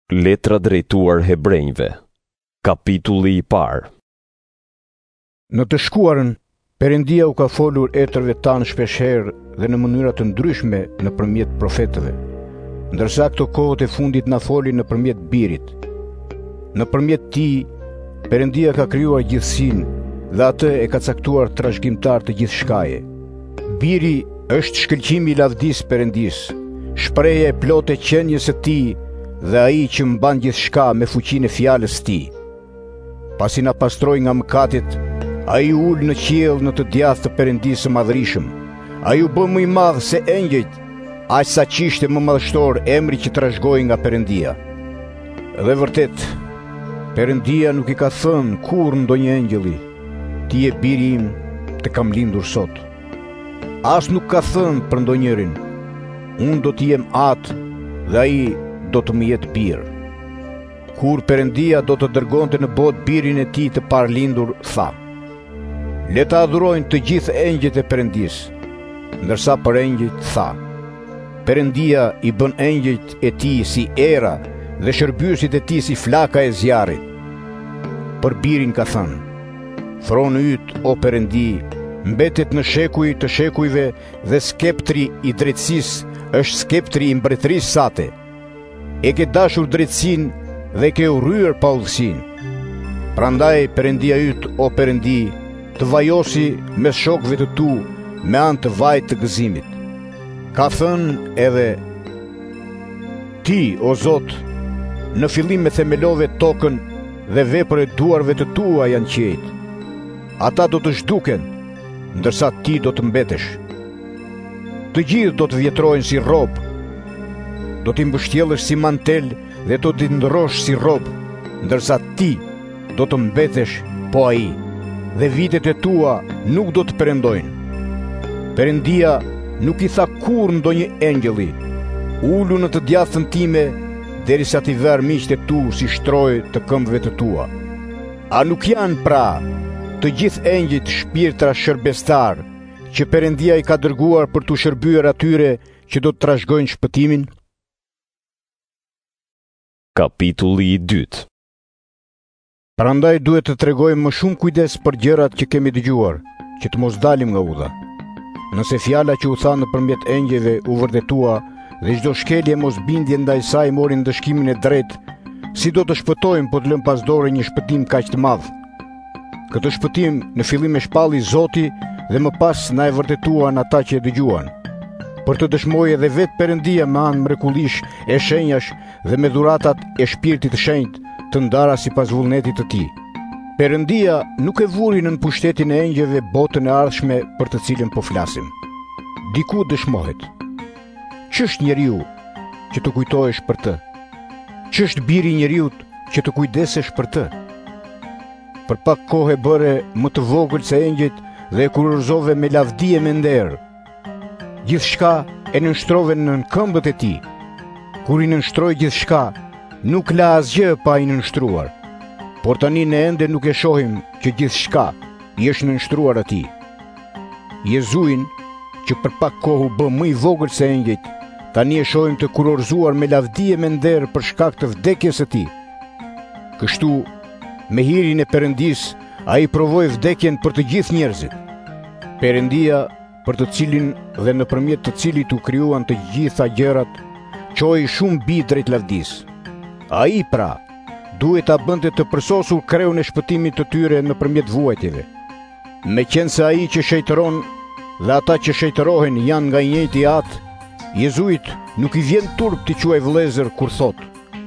Letra drejtuar Hebrejve, kapitulli I parë. Në të shkuarën, Perëndia u ka folur etërve tanë shpeshherë dhe në mënyra të ndryshme nëpërmjet profetëve, ndërsa këto kohët e fundit na foli nëpërmjet Birit. Nëpërmjet Tij, Perëndia ka krijuar gjithësinë dhe atë e ka caktuar trashëgimtar të gjithçkaje. Biri është shkëlqimi I lavdisë Perëndisë, shprehja e plotë e qenies së Tij dhe ai që mban gjithçka me fuqinë e fjalës së Tij. Pasi na pastroi nga mëkatet, ai ul në qiell në të djathtë të Perëndisë së Madhërisëm. Ai u bë më I madh se engjëjt, aq sa qishte më madhështor emri që trashëgoi nga Perëndia. Dhe vërtet, Perëndia nuk I ka thënë kurrë ndonjë engjëlli: "Ti je biri im, të kam lindur sot." As nuk ka thënë për ndonjërin: "Unë do t'i jem atë dhe ai do të më jetë bir." Kur Perëndia do të dërgonte në botë birin e Tij të parlindur, tha: "Le ta adhurojnë të gjithë engjëjt e Perëndisë." Ndërsa për engjëjt tha: "Perëndia I bën engjëjt e Tij si era dhe shërbyesit e Tij si flaka e zjarrit." Për birin ka thënë: "Froni yt, o Perëndi, mbetet në shekuj të shekujve dhe skeptri I drejtësisë është skeptri I mbretërisë sate. E ke dashur drejtësinë dhe ke urryer pa udhësinë. Prandaj Perëndia yt, o Perëndi, të vajosi mes shokëve të tu me anë të vajit të gëzimit." Ka thënë edhe: "Ti, o Zot, në fillim e themelove tokën dhe veprat e duarve të tua janë qejt. Ata do të zhduken, ndërsa ti do të mbetesh. Të gjithë do të vjetrojnë si robë. Do t'i mbështjellësh si mantel dhe do t'i ndrosh si robë, ndërsa ti do të mbetesh, po ai, dhe vitet e tua nuk do të perëndojnë." Perëndia nuk I tha kurrë ndonjë engjëlli: "Ulu në të djathtën time derisa t'i ver miqtë e tu si shtrojë të këmbëve të tua." A nuk janë pra të gjithë engjëjt shpirtra shërbestar që Perëndia I ka dërguar për t'u shërbyer atyre që do të trashëgojnë shpëtimin? Kapitulli I dytë. Prandaj duhet të tregojmë më shumë kujdes për gjërat që kemi dëgjuar, që të mos dalim nga udha. Nëse fjala që u tha nëpërmjet engjëjve u vërtetua dhe çdo shkelje mosbindje ndaj saj mori ndëshkimin e drejtë, si do të shpëtojmë po të lëm pas dore një shpëtim kaq të madh? Këtë shpëtim në fillim e shpalli Zoti dhe më pas na e vërtetuan ata që e dëgjuan. Për të dëshmojë edhe vetë Perëndia me anë mrekullish e shenjash dhe me dhuratat e Shpirtit të Shenjtë të ndara sipas vullnetit të Tij. Perëndia nuk e vuri nën pushtetin e engjëjve botën e ardhshme për të cilën po flasim. Diku dëshmohet: "Ç'është njeriu që të kujtohesh për të? Ç'është biri I njeriut që të kujdesesh për të?" Për pak kohë e bëre më të vogël se engjëjt dhe e kurorëzove me lavdi e me nder. Gjithçka e nënshtrove nën këmbët e Tij. Kur I nënshtroi gjithçka, nuk la asgjë pa I nënshtruar. Por tani ne ende nuk e shohim që gjithçka I është nënshtruar Atij. Jezuin, që për pak kohë u bë më I vogël se engjëjt, tani e shohim të kurorëzuar me lavdi e me nder për shkak të vdekjes së Tij. Kështu, me hirin e Perëndisë, ai provoi vdekjen për të gjithë njerëzit. Perëndia, për të cilin dhe nëpërmjet të cilit u krijuan të gjitha gjërat, çoi shumë bi drejt lavdisë. Ai pra duhet ta bënte të përsosur kreun e shpëtimit të tyre nëpërmjet vuajtjeve. Meqense ai që shejtëron dhe ata që shejtërohen janë nga I njëjti atë, Jezuit nuk I vjen turp t'i quaj vëllezër kur thot: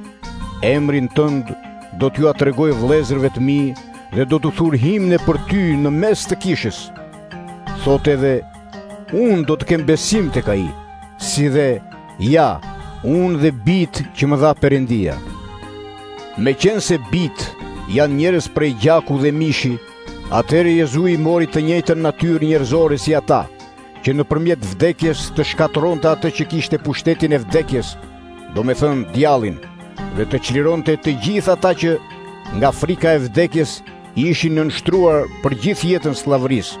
"Emrin tënd do t'ju atregoj vëllezërve të mi dhe do t'u thur himne për ty në mes të kishës." Thot edhe: "Unë do të kem besim tek ai, si dhe ja, unë dhe bit që më dha Perëndia." Meqense bit janë njerëz prej gjaku dhe mishi, atëherë Jezui mori të njëjtën natyrë njerëzore si ata, që nëpërmjet vdekjes të shkatëronte atë që kishte pushtetin e vdekjes, do me thënë djallin, dhe të çlironte të gjithë ata që nga frika e vdekjes ishin nënshtruar për gjithë jetën sllavërisë.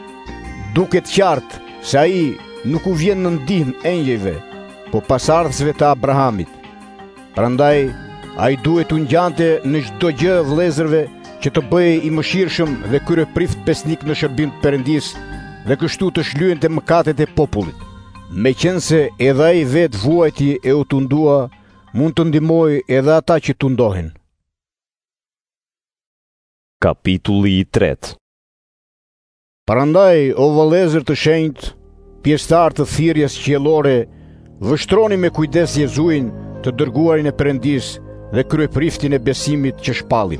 Duket qartë se ai nuk u vjen në ndihmë engjëjve, po pasardhësve të Abrahamit. Prandaj A i duhet u ngjante në çdo gjë vëllezërve që të bëhej i mëshirshëm dhe kryeprift besnik në shërbim të Perëndis dhe kështu të shlyente mëkatet e popullit. Meqense edhe ai vetë vuajti e u tundua, mund të ndihmojë edhe ata që tundohen. Kapitulli i 3. Prandaj, o vëllezër të shenjtë, pjesëtar të thirrjes qiellore, vështroni me kujdes Jezuin, të dërguarin e Perëndis dhe kryepriftin e besimit që shpallim.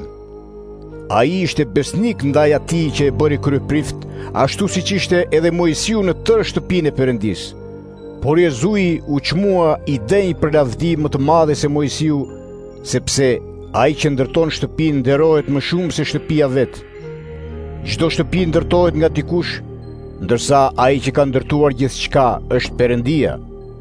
Ai ishte besnik ndaj atij që e bëri kryeprift, ashtu siç ishte edhe Mojsiu në tërë shtëpinë e Perëndis. Por Jezui u çmua i denj për lavdi më të madhe se Mojsiu, sepse ai që ndërton shtëpinë nderohet më shumë se shtëpia vet. Çdo shtëpi ndërtohet nga dikush, ndërsa ai që ka ndërtuar gjithçka është Perëndia.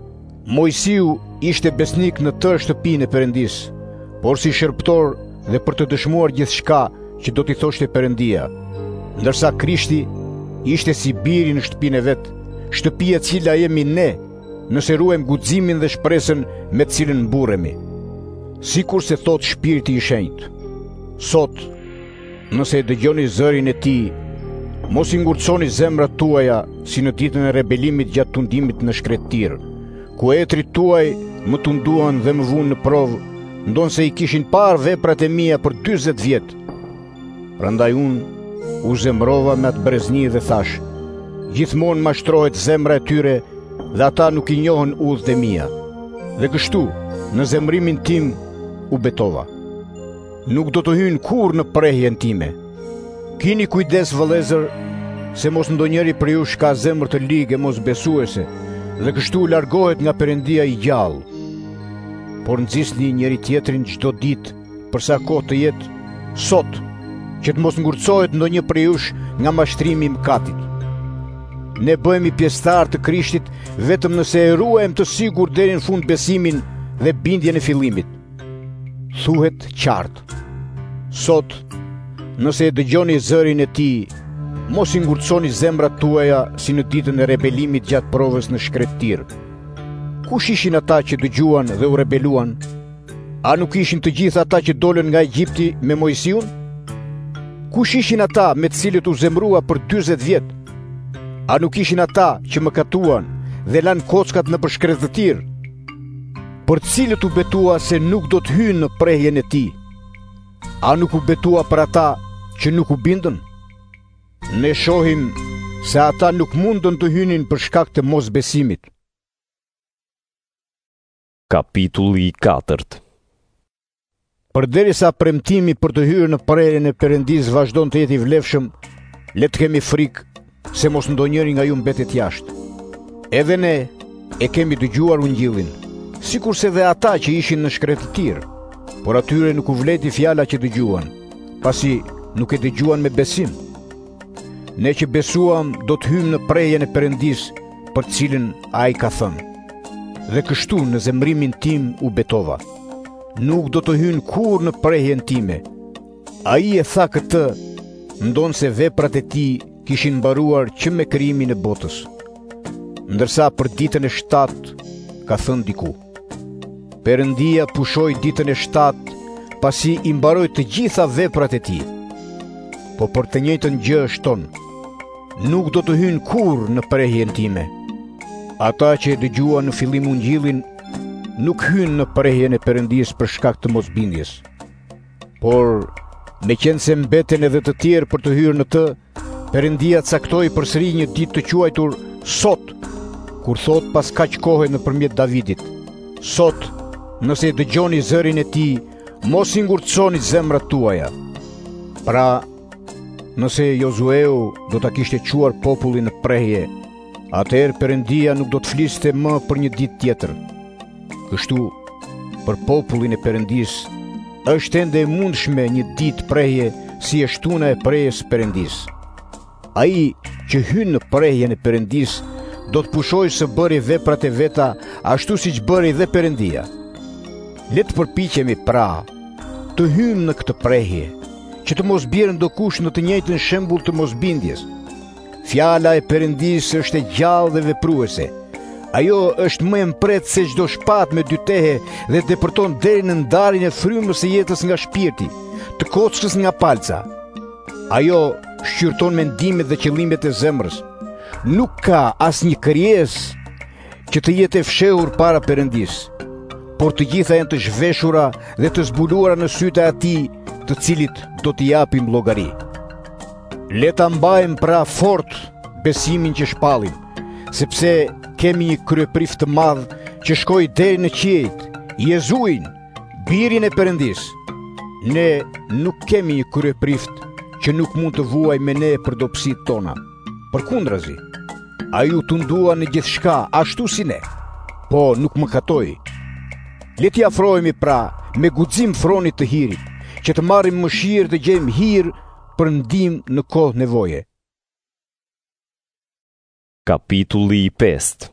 Mojsiu ishte besnik në tërë shtëpinë e Perëndis, por si shërbëtor dhe për të dëshmuar gjithçka që do t'i thoshte Perëndia, ndërsa Krishti ishte si biri në shtëpinë e vet, shtëpia e cila jemi ne, nëse ruajmë guximin dhe shpresën me të cilën mburremi. Sikur se thot Shpiriti i Shenjtë, sot, nëse e dëgjoni zërin e tij, mos i ngurconi zemrat tuaja si në ditën e rebelimit gjatë tundimit në shkretëtir, ku etrit tuaj më tunduan dhe më vunë në provë, ndonse i kishin parë veprat e mia për 40 vjet. Prandaj unë u zemrova me atë brezni dhe thash, gjithmonë mashtrohet zemra e tyre dhe ata nuk i njohën udhët e mia. Dhe kështu, në zemrimin tim u betova. Nuk do të hynë kur në prehjen time. Kini kujdes vëllezër, se mos ndonjëri për ju ka zemër të ligë e mos besuese, dhe kështu largohet nga Perëndia i gjallë. Por nxisni njëri tjetrin çdo ditë për sa kohë të jetë, sot, që të mos ngurcohet ndonjë prej jush nga mashtrimi i mëkatit. Ne bëhemi pjesëtar të Krishtit vetëm nëse e ruajmë të sigurt deri në fund besimin dhe bindjen e fillimit. Thuhet qartë. Sot, nëse e dëgjoni zërin e tij, mos i ngurconi zemrat tuaja si në ditën e rebelimit gjatë provës në shkretëtir. Kush ishin ata që dëgjuan dhe u rebeluan? A nuk ishin të gjithë ata që dolën nga Egjipti me Mojsiun? Kush ishin ata me të cilët u zemrua për 40 vjet? A nuk ishin ata që mëkatuan dhe lanë kockat në shkretëtir, për të cilët u betua se nuk do të hynë në prehjen e tij? A nuk u betua për ata që nuk u bindën? Ne shohim se ata nuk mundën të hynin për shkak të mosbesimit. Kapitulli i 4. Përderisa premtimi për të hyrë në prehjen e Perëndis vazhdon të jetë i vlefshëm, le të kemi frikë se mos ndonjëri nga ju mbetet jashtë. Edhe ne e kemi dëgjuar ungjillin, sikurse dhe ata që ishin në shkretëtir, por atyre nuk u vleti fjala që dëgjuan, pasi nuk e dëgjuan me besim. Ne që besuam do të hymë në prehjen e Perëndis për të cilën ai ka thënë. Dhe kështu në zemrimin tim u betova. Nuk do të hynë kur në prehjen time. Ai e tha këtë, ndonse veprat e tij kishin mbaruar që me krijimin e botës. Ndërsa për ditën e 7 ka thënë diku: Perëndia pushoi ditën e 7 pasi i mbaroi të gjitha veprat e tij. Po për të njëjtën gjë shton: nuk do të hynë kur në prehjen time. Ata që e dëgjuan në fillim ungjillin nuk hynë në prehjen e Perëndis për shkak të mosbindjes. Por meqense mbeten edhe të tjerë për të hyrë në të, Perëndia caktoi përsëri një ditë të quajtur sot, kur thot pas kaq kohe nëpërmjet Davidit: sot, nëse e dëgjoni zërin e tij, mos i ngurconi zemrat tuaja. Pra, nëse Jozueu do ta kishte quar popullin në prehje, atëherë Perëndia nuk do të fliste më për një ditë tjetër. Kështu, për popullin e Perëndis, është ende e mundshme një ditë prehje si e shtuna e prehjes Perëndis. Ai që hyn në prehjen e Perëndis do të pushojë së bëri veprat e veta ashtu siç bëri dhe Perëndia. Le të përpiqemi pra të hymë në këtë prehje, që të mos bjerë ndokush në të njëjtën shembull të mosbindjes. Fjala e Perëndis është e gjallë dhe vepruese. Ajo është më e mpret se çdo shpatë me dy tehe dhe depërton deri në ndarjen e frymës së jetës nga shpirti, të kockës nga palca. Ajo shqyrton mendimet dhe qëllimet e zemrës. Nuk ka asnjë krijesë që të jetë e fshehur para Perëndis, por të gjitha janë të zhveshura dhe të zbuluara në sytë e Atij, të cilit do t'i japim llogari. Le ta mbajmë pra fort besimin që shpallim, sepse kemi një kryeprift të madh që shkoi deri në qiejt, Jezuin, birin e Perëndis. Ne nuk kemi një kryeprift që nuk mund të vuajë me ne për dobësitë tona. Përkundrazi, ai u tundua në gjithçka ashtu si ne, po nuk mëkatoi. Le t'i afrohemi pra me guxim fronit të hirit, që të marrim mëshirë të gjejmë hir për ndihmë në kohë nevoje. Kapitulli 5.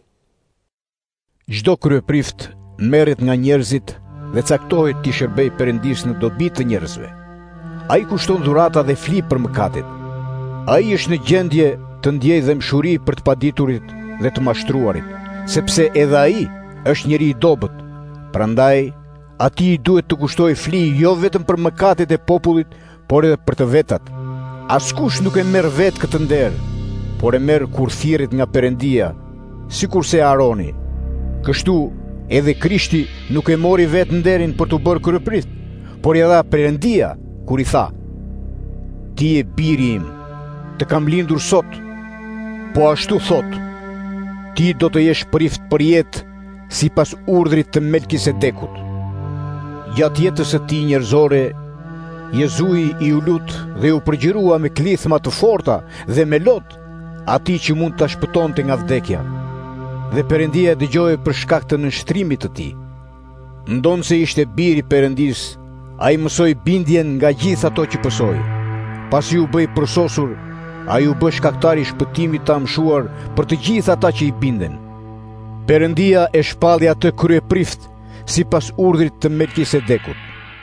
Çdo kryeprift merret nga njerëzit dhe caktohet t'i shërbejë Perëndis në dobi të njerëzve. Ai kushton dhurata dhe fli për mëkatet. Ai është në gjendje të ndjejë dëmshuri për të paditurit dhe të mashtruarit, sepse edhe ai është njeri i dobët. Prandaj, atij duhet të kushtojë fli jo vetëm për mëkatet e popullit, por edhe për të vetat. Askush nuk e merr vetë këtë nder, por e merr kur thirret nga Perëndia, sikurse Aroni. Kështu, edhe Krishti nuk e mori vetë nderin për të bërë kryeprift, por ia dha Perëndia kur i tha: Ti je biri im, të kam lindur sot. Po ashtu thot: Ti do të jesh prift për jetë sipas urdhrit të Melkisedekut. Gjatë jetës së tij njerëzore, Jezui i u lut dhe u përgjërua me klithma të forta dhe me lot atij që mund ta shpëtonte nga vdekja. Dhe Perëndia dëgjoi për shkak të nënshtrimit të tij. Ndonë se ishte biri Perëndis, ai mësoi bindjen nga gjithë ato që pësoi. Pasi u bëi përsosur, ai u bë shkaktar i shpëtimit të amshuar për të gjithë ata që i binden. Perëndia e shpalli atë kryeprift sipas urdhrit të Melkisedekut.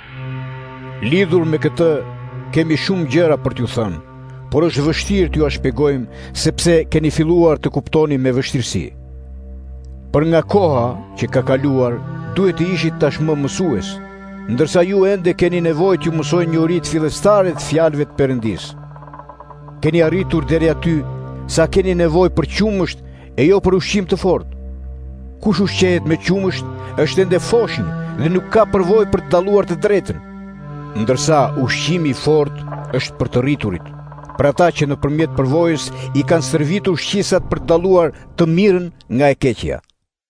Lidhur me këtë, kemi shumë gjëra për t'ju thënë, por është vështirë t'ju a shpjegojmë sepse keni filluar të kuptoni me vështirësi. Për nga koha që ka kaluar, duhet të ishit tashmë mësues, ndërsa ju ende keni nevojë t'ju mësojnë njohuritë fillestare të fjalëve të Perëndis. Keni arritur deri aty sa keni nevojë për qumësht e jo për ushqim të fortë. Kush ushqehet me qumësht është ende foshnjë dhe nuk ka përvojë për të dalluar të drejtën, ndërsa ushqimi i fortë është për të rriturit, për ata që nëpërmjet përvojës i kanë stërvitur ushqisat për të dalluar të mirën nga e keqja.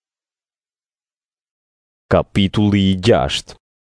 Kapitulli 6.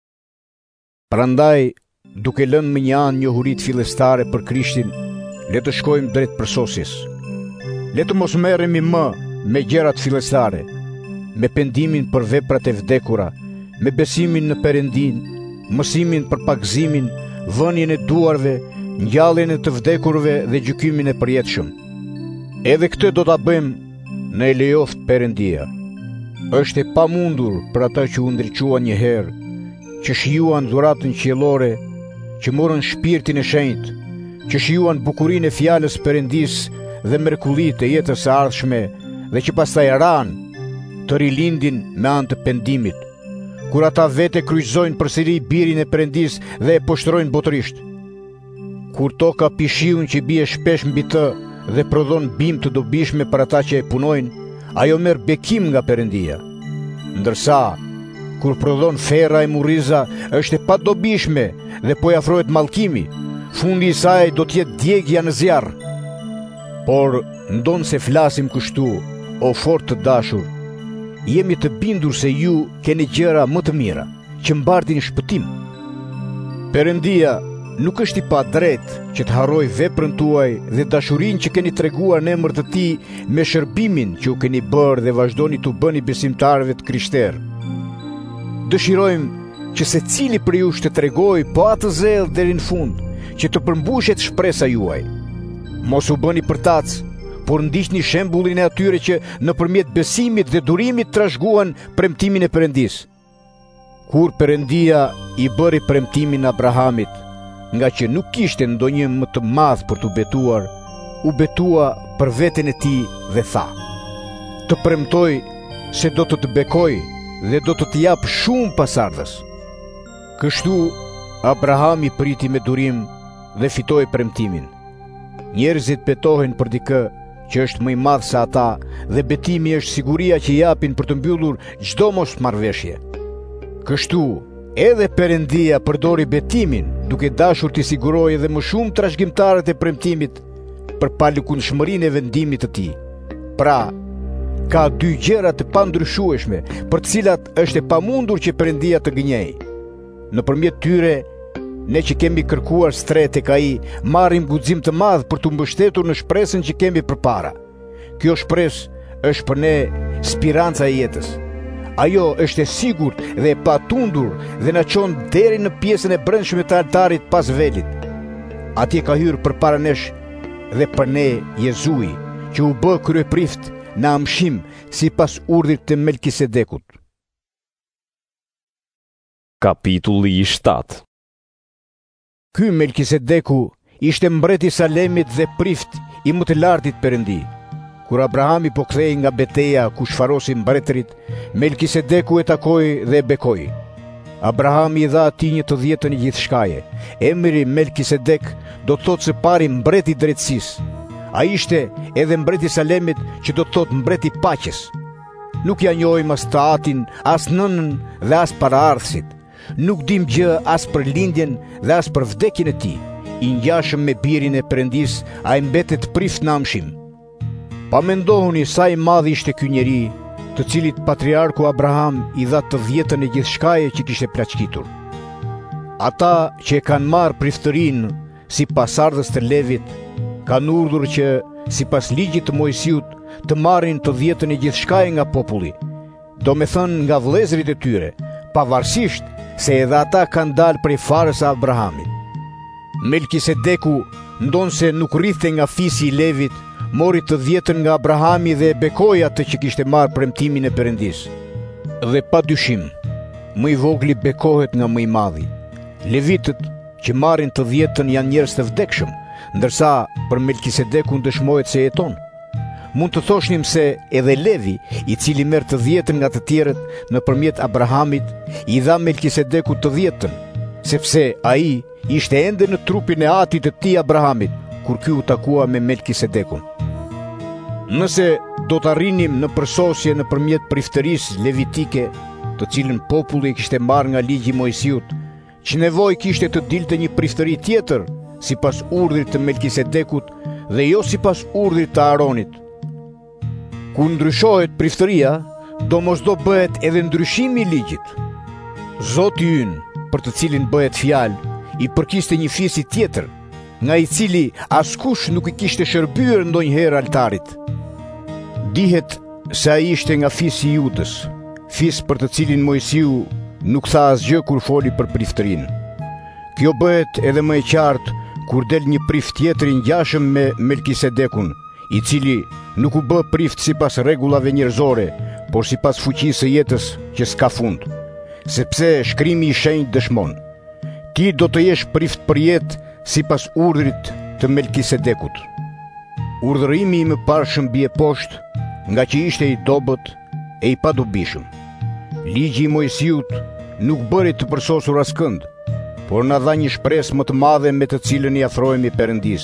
Prandaj, duke lënë më një anë njohuritë fillestare për Krishtin, le të shkojmë drejt përsosjes. Le të mos merremi më me gjërat fillestare, me pendimin për veprat e vdekura, me besimin në Perëndin, mësimin për pagëzimin, vënien e duarve, ngjalljen e të vdekurve dhe gjykimin e përjetshëm. Edhe këtë do ta bëjmë në e lejoft Perëndia. Është e pamundur për ata që u ndriçuan një herë, që shijuan dhuratën qiellore, që morën shpirtin e shenjtë, që shijuan bukurinë e fjalës Perëndis dhe mrekullitë e jetës së ardhshme, dhe që pastaj ran të rilindin me anë të pendimit, kur ata vete kryqëzojnë përsëri birin e Perëndis dhe e poshtrojnë botërisht. Kur toka pishiun që bie shpesh mbi të dhe prodhon bimë të dobishme për ata që e punojnë, ajo merr bekim nga Perëndia. Ndërsa, kur prodhon ferra e murriza, është e padobishme dhe po i afrohet mallkimi, fundi i saj do të jetë djegja në zjarr. Por ndonë se flasim kështu, o fort të dashur, jemi të bindur se ju keni gjëra më të mira, që mbartin shpëtim. Perëndia nuk është i padrejtë që të harroj veprën tuaj dhe dashurinë që keni treguar në emër të tij me shërbimin që u keni bërë dhe vazhdoni t'u bëni besimtarëve të krishterë. Dëshirojmë që secili prej jush të tregojë po atë zell deri në fund, që të përmbushet shpresa juaj. Mos u bëni përtac, por ndiqni shembullin e atyre që nëpërmjet besimit dhe durimit trashëguan premtimin e Perëndis. Kur Perëndia i bëri premtimin Abrahamit, nga që nuk kishte ndonjë më të madh për t'u betuar, u betua për veten e tij dhe tha: Të premtoj se do të bekoj dhe do të jap shumë pasardhës. Kështu Abrahami priti me durim dhe fitoi premtimin. Njerëzit betohen për dikë që është më i madh se ata dhe betimi është siguria që japin për të mbyllur çdo mosmarrveshje. Kështu edhe Perëndia përdori betimin duke dashur t'i sigurojë edhe më shumë trashëgimtarët e premtimit për palëkundshmërinë e vendimit të tij. Pra, ka dy gjëra të pandryshueshme për të cilat është e pamundur që Perëndia të gënjejë. Nëpërmjet tyre, ne që kemi kërkuar stret tek ai, marrim guxim të madh për të mbështetur në shpresën që kemi përpara. Kjo shpresë është për ne spiranca e jetës. Ajo është e sigurt dhe e patundur dhe na çon deri në pjesën e brendshme të altarit pas velit. Atje ka hyrë përpara nesh dhe për ne Jezui, që u bë kryeprift në amshim sipas urdhrit të Melkisedekut. Kapitulli 7. Ky Melkisedeku ishte mbreti i Salemit dhe prift i më të lartit Perëndi. Kur Abrahami po kthehej nga betejë ku shfarosi mbretërit, Melkisedeku e takoi dhe e bekoi. Abrahami i dha atij një të dhjetën e gjithçkaje. Emri Melkisedek do të thotë së pari mbreti i drejtësisë. Ai ishte edhe mbreti i Salemit, që do të thotë mbreti i paqes. Nuk ja njohim as tatin, as nënën dhe as paraardhësit. Nuk dim gjë as për lindjen dhe as për vdekjen e tij. I ngjashëm me birin e Perëndis, ai mbetet prift në amshim. Pa mendohuni sa i madh ishte ky njeri, të cilit patriarku Abraham i dha të dhjetën e gjithçkaje që kishte plaçkitur. Ata që e kanë marrë priftërinë si pasardhës të Levit, kanë urdhur që sipas ligjit të Mojsiut të marrin të dhjetën e gjithçkaje nga populli, domethënë nga vëllezërit e tyre, pavarësisht se edhe ata kanë dalë prej farës së Abrahamit. Melkisedeku, ndonse nuk rrithte nga fisi i Levit, mori të dhjetën nga Abrahami dhe e bekoi atë që kishte marrë premtimin e Perëndis. Dhe pa dyshim, më i vogli bekohet nga më i madhi. Levitët që marrin të dhjetën janë njerëz të vdekshëm, ndërsa për Melkisedekun dëshmohet se jeton. Mund të thoshnim se edhe Levi, i cili merr të dhjetën nga të tjerët nëpërmjet Abrahamit, i dha Melkisedekut të dhjetën, sepse ai ishte ende në trupin e atit të tij Abrahamit, kur ky u takua me Melkisedekun. Nëse do të arrinim në përsosje nëpërmjet priftërisë levitike, të cilën populli kishte marrë nga ligji i Mojsiut, që nevojë kishte të dilte një priftëri tjetër sipas urdhrit të Melkisedekut dhe jo sipas urdhrit të Aronit. Kur ndryshohet priftëria, domosdo bëhet edhe ndryshimi i ligjit. Zoti ynë, për të cilin bëhet fjalë, i përkiste një fisi tjetër, nga i cili askush nuk i kishte shërbyer ndonjëherë altarit. Dihet se ai ishte nga fisi i Judës, fis për të cilin Mojsiu nuk tha asgjë kur foli për priftërinë. Kjo bëhet edhe më e qartë kur del një prift tjetër i ngjashëm me Melkisedekun, i cili nuk u bë prift sipas rregullave njerëzore, por sipas fuqisë së jetës që s'ka fund, sepse shkrimi i shenjtë dëshmon: ti do të jesh prift për jetë sipas urdhrit të Melkisedekut. Urdhërimi i mëparshëm bie poshtë, nga që ishte i dobët e i padobishëm. Ligji i Mojsiut nuk bëri të përsosur askënd, por na dha një shpresë më të madhe me të cilën i afrohemi Perëndis.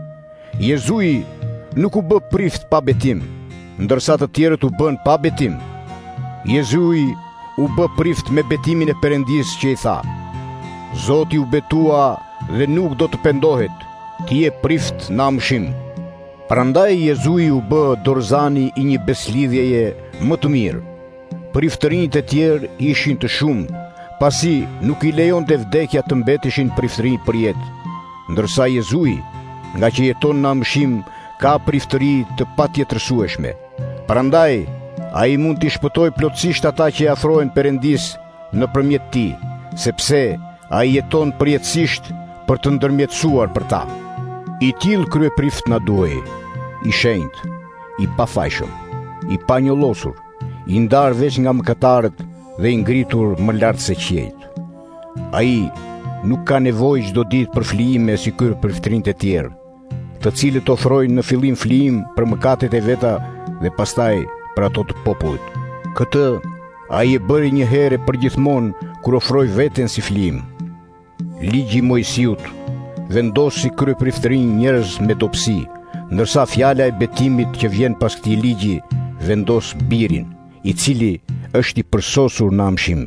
Jezui nuk u bë prift pa betim, ndërsa të tjerët u bën pa betim. Jezui u bë prift me betimin e Perëndis që i tha: Zoti u betua dhe nuk do të pendohet, ti je prift në amshim. Prandaj Jezui u bë dorëzani i një beslidhjeje më të mirë. Priftërinjtë e tjerë ishin të shumë, pasi nuk i lejonte vdekja të mbeteshin priftërinj për jetë. Ndërsa Jezui, nga që jeton në amshim, ka priftëri të patjetërsueshme. Prandaj, ai mund t'i shpëtoj plotësisht ata që afrohen Perëndis nëpërmjet tij, sepse ai jeton përjetësisht për të ndërmjetësuar për ta. I tillë kryeprift na duhej, i shenjtë, i pafajshëm, i panjollosur, i ndarë veç nga mëkatarët dhe i ngritur më lart se qiejt. Ai nuk ka nevojë çdo ditë për flijime si priftërinjtë e tjerë, të cilët ofrojnë në fillim flijim për mëkatet e veta dhe pastaj për ato të popullit. Këtë ai e bëri një herë për gjithmonë kur ofroi veten si flim. Ligji i Mojsiut vendosi kryepriftërinë njerëz me dobësi, ndërsa fjala e betimit që vjen pas këtij ligji vendos birin, i cili është i përsosur në amshim.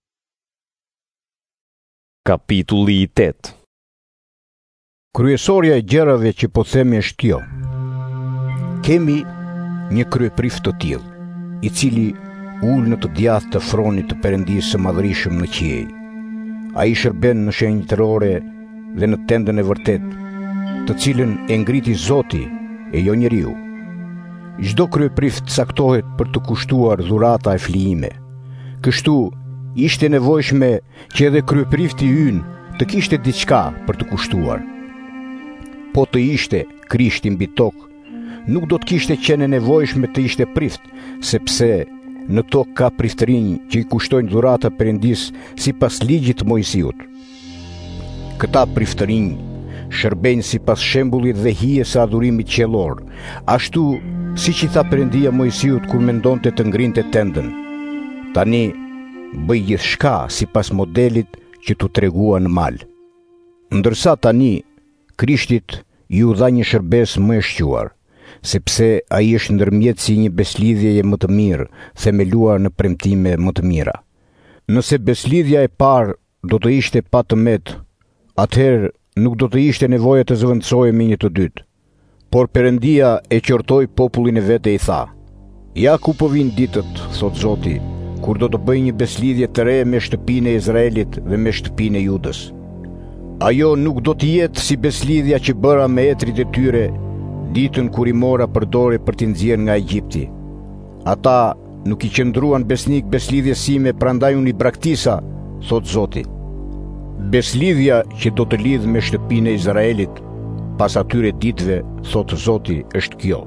Kapitulli 8. Kryesorja e gjërave që po themi është kjo. Kemi një kryeprift të tillë, i cili ul në të djathtë të fronit të Perëndisë së Madhërisëm në qiell. Ai shërben në shenjë terrore dhe në tendën e vërtet, të cilën e ngriti Zoti e jo njeriu. Çdo kryeprift caktohet për të kushtuar dhurata e flijime. Kështu ishte nevojshme që edhe kryeprifti ynë të kishte diçka për të kushtuar. Po të ishte Krishti mbi tokë, nuk do të kishte qenë nevojshme të ishte prift, sepse në tokë ka priftërinj që i kushtojnë dhurata Perëndisë sipas ligjit të Mojsiut. Këta priftërinj shërbejnë sipas shembullit dhe hijes së adhurimit qiellor, ashtu siç i tha Perëndia Mojsiut kur mendonte të ngrinte tendën. Tani bëj gjithçka sipas modelit që t'u tregua në mal. Ndërsa tani Krishtit ju dha një shërbes më e shquar, sepse ai është ndërmjetësi i një beslidhjeje më të mirë, themeluar në premtime më të mira. Nëse beslidhja e parë do të ishte pa tëmet, atëherë nuk do të ishte nevojë të zëvendësohej me një të dytë. Por Perëndia e qortoi popullin e vet e i tha: "Ja ku po vijnë ditët, thot Zoti, kur do të bëj një beslidhje të re me shtëpinë e Izraelit dhe me shtëpinë e Judës. Ajo nuk do të jetë si beslidhja që bëra me etrit e tyre ditën kur i mora për dorë për t'i nxjerrë nga Egjipti. Ata nuk i qëndruan besnik beslidhjes sime, prandaj unë i braktisa, thot Zoti. Beslidhja që do të lidh me shtëpinë e Izraelit pas atyre ditëve, thot Zoti, është kjo: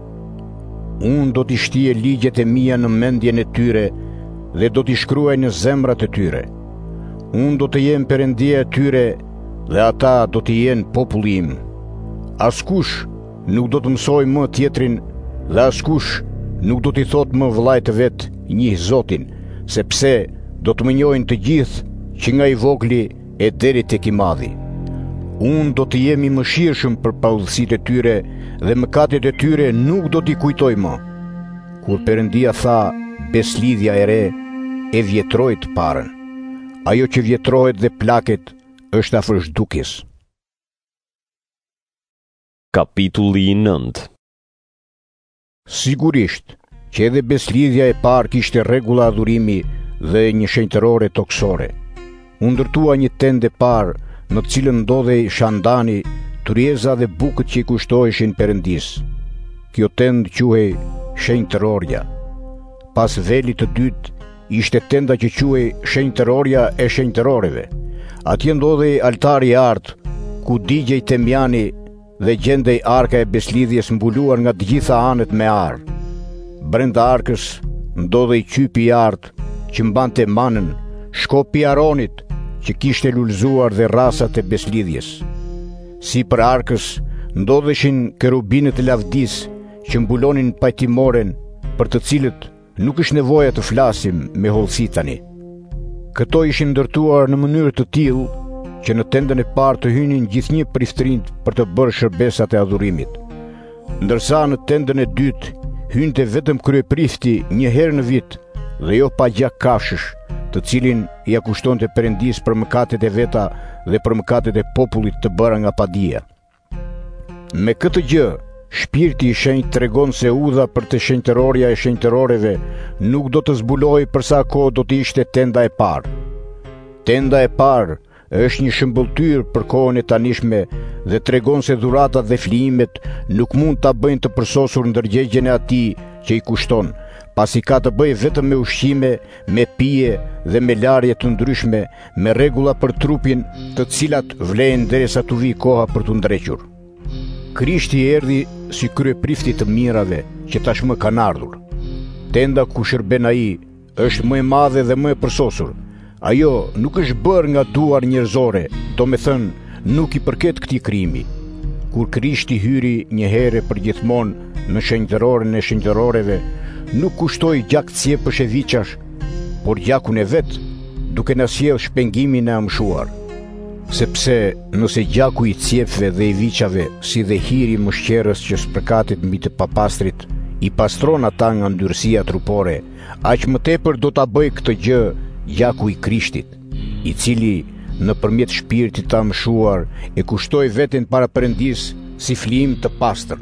Unë do t'i shtije ligjet e mia në mendjen e tyre dhe do t'i shkruaj në zemrat e tyre. Unë do të jem Perëndia e tyre dhe ata do të jenë populli im. Askush nuk do të mësoj më tjetrin dhe askush nuk do t'i thot më vëllai të vet, njih Zotin, sepse do të më njohin të gjithë, që nga i vogli e deri tek i madhi. Unë do të jem i mëshirshëm për paudhësitë e tyre dhe mëkatet e tyre nuk do t'i kujtoj më." Kur Perëndia tha beslidhja e re, e vjetroi të parën. Ajo që vjetrohet dhe plaket është afër zhdukjes. Kapitulli 9. Sigurisht që edhe beslidhja e parë kishte rregulla adhurimi dhe një shenjtërore toksore. U ndërtua një tendë e parë në të cilën ndodhej shandani, tryeza dhe bukët që i kushtoheshin Perëndisë. Kjo tendë quhej shenjtërorja. Pas velit të dytë ishte tenda që quhej shenjtërorja e shenjtëroreve. Atje ndodhej altari i artë, ku digjej temjani dhe gjendej arka e beslidhjes mbuluar nga të gjitha anët me arë. Brenda arkës ndodhej qypi i artë që mbante manën, shkopi i Aronit që kishte lulëzuar dhe rrasat e beslidhjes. Sipër arkës ndodheshin kerubinët e lavdis që mbulonin pajtimoren, për të cilët nuk është nevoja të flasim me hollësi tani. Këto ishin ndërtuar në mënyrë të tillë që në tendën e parë të hynin gjithnjë priftërinjt për të bërë shërbesat e adhurimit. Ndërsa në tendën e dytë hynte vetëm kryeprifti një herë në vit dhe jo pa gjak kafshësh, të cilin ia kushtonte Perëndisë për mëkatet e veta dhe për mëkatet e popullit të bëra nga padia. Me këtë gjë, shpirti i shenjtë tregon se udha për të shenjtërorja e shenjtëroreve nuk do të zbulohej për sa kohë do të ishte tenda e parë. Tenda e parë është një shëmbulltyr për kohën e tanishme dhe tregon se dhuratat dhe flijimet nuk mund ta bëjnë të përsosur ndërgjegjen e atij që i kushton, pasi ka të bëjë vetëm me ushqime, me pije dhe me larje të ndryshme, me rregulla për trupin, të cilat vlehen derisa të vijë koha për t'u ndrequr. Krishti erdhi si kryeprifti të mirave që tashmë kanë ardhur. Tenda ku shërben ai është më e madhe dhe më e përsosur. Ajo nuk është bërë nga duar njerëzore, domethënë nuk i përket këtij krimi. Kur Krishti hyri një herë për gjithmonë në shenjtëroren e shenjtëroreve, nuk kushtoi gjak cepësh e viçash, por gjakun e vet, duke na sjell shpengimin e amshuar. Sepse nëse gjaku i cepëve dhe i viçave, si dhe hiri mëshqerës që spërkatit mbi të papastrit, i pastron ata nga ndyrësia trupore, aq më tepër do ta bëj këtë gjë gjaku i Krishtit, i cili nëpërmjet shpirtit të amshuar e kushtoi veten para Perëndis si flijim të pastër.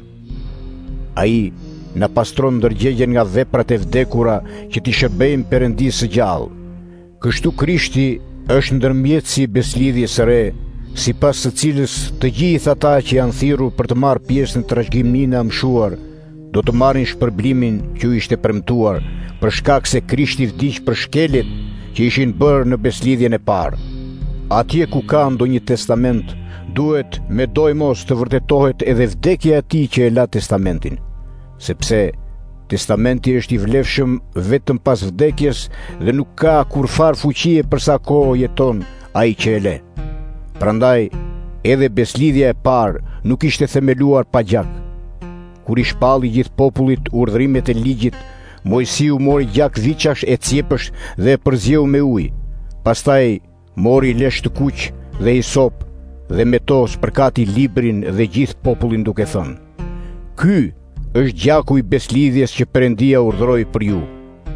Ai na pastron ndërgjegjen nga veprat e vdekura që t'i shërbejmë Perëndisë së gjallë. Kështu Krishti është ndërmjetësi i beslidhjes së re, sipas së cilës të gjithë ata që janë thirrur për të marrë pjesë në trashëgiminë e amshuar do të marrin shpërblimin që u ishte premtuar, për shkak se Krishti vdiq për shkeljet që ishin bërë në beslidhjen e parë. Atje ku ka ndonjë testament, duhet me doj mos të vërtetohet edhe vdekja e tij që e la testamentin, sepse testamenti është i vlefshëm vetëm pas vdekjes dhe nuk ka kurfar fuqie për sa kohë jeton ai që e le. Prandaj, edhe beslidhja e parë nuk ishte themeluar pa gjak. Kur i shpalli gjithë popullit urdhrimet e ligjit, Mojsiu mori gjak viçash e cepësh dhe e përzjeu me ujë. Pastaj mori lesh të kuq dhe hisop dhe me to spërkati librin dhe gjithë popullin duke thënë: "Ky është gjaku i beslidhjes që Perëndia urdhëroi për ju."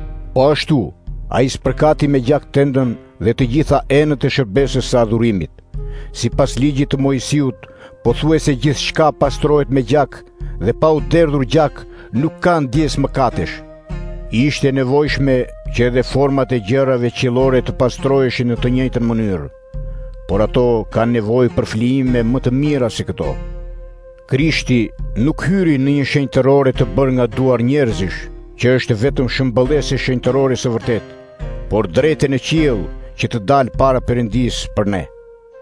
Po ashtu, ai spërkati me gjak tendën dhe të gjitha enët e shërbesës së adhurimit. Sipas ligjit të Mojsiut, pothuajse gjithçka pastrohet me gjak dhe pa u derdhur gjak nuk ka ndjes mëkatesh. Ishte nevojshme që edhe format e gjërave qiellore të pastroheshin në të njëjtën mënyrë, por ato kanë nevojë për flijime më të mira se këto. Krishti nuk hyri në një shenjtërore të bërë nga duar njerëzish, që është vetëm shëmbëllese shenjtërore së vërtet, por drejtë në qiell që të dalë para Perëndisë për ne.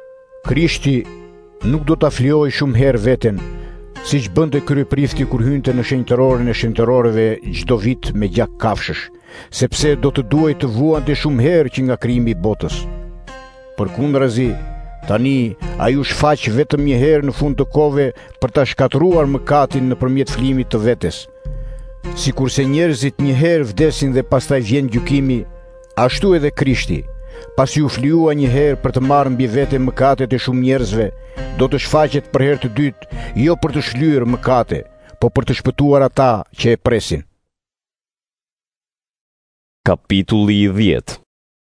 Krishti nuk do ta flijojë shumë herë veten, siç bënte kryeprifti kur hynte në shenjtëroren e shenjtëroreve çdo vit me gjak kafshësh, sepse do të duhej të vuante shumë herë që nga krijimi i botës. Përkundrazi, tani ai u shfaq vetëm një herë në fund të kohëve për ta shkatëruar mëkatin nëpërmjet flijimit të vetes. Sikurse njerëzit një herë vdesin dhe pastaj vjen gjykimi, ashtu edhe Krishti, pasi u flijua një herë për të marrë mbi vete mëkatet e shumë njerëzve, do të shfaqet për herë të dytë, jo për të shlyer mëkate, po për të shpëtuar ata që e presin. Kapitulli 10.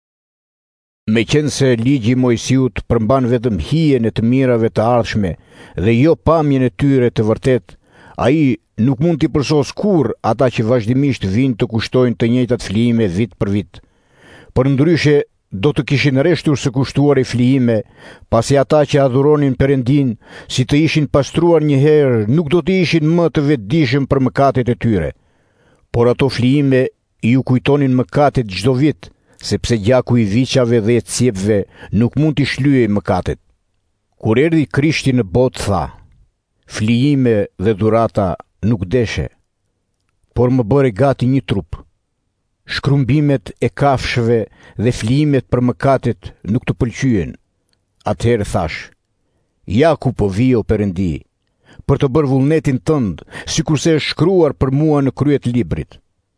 Meqense ligji i Mojsiut përmban vetëm hijen e të mirave të ardhshme dhe jo pamjen e tyre të vërtet, ai nuk mund t'i përsos kurrë ata që vazhdimisht vijnë të kushtojnë të njëjtat flijime vit për vit. Përndryshe, do të kishin rreshtur së kushtuar i flijime, pasi ata që adhuronin Perëndin, si të ishin pastruar një herë, nuk do të ishin më të vetëdijshëm për mëkatet e tyre. Por ato flijime ju kujtonin mëkatet çdo vit, sepse gjaku i viçave dhe e cepëve nuk mund t'i shlyejë mëkatet. Kur erdhi Krishti në botë, tha: "Flijime dhe dhurata nuk deshe, por më bëre gati një trup. Shkrumbimet e kafshëve dhe flijimet për mëkatet nuk të pëlqyen." Atëherë thash: "Ja ku po vi o Perëndi, për të bërë vullnetin tënd, sikurse është shkruar për mua në kryet librit."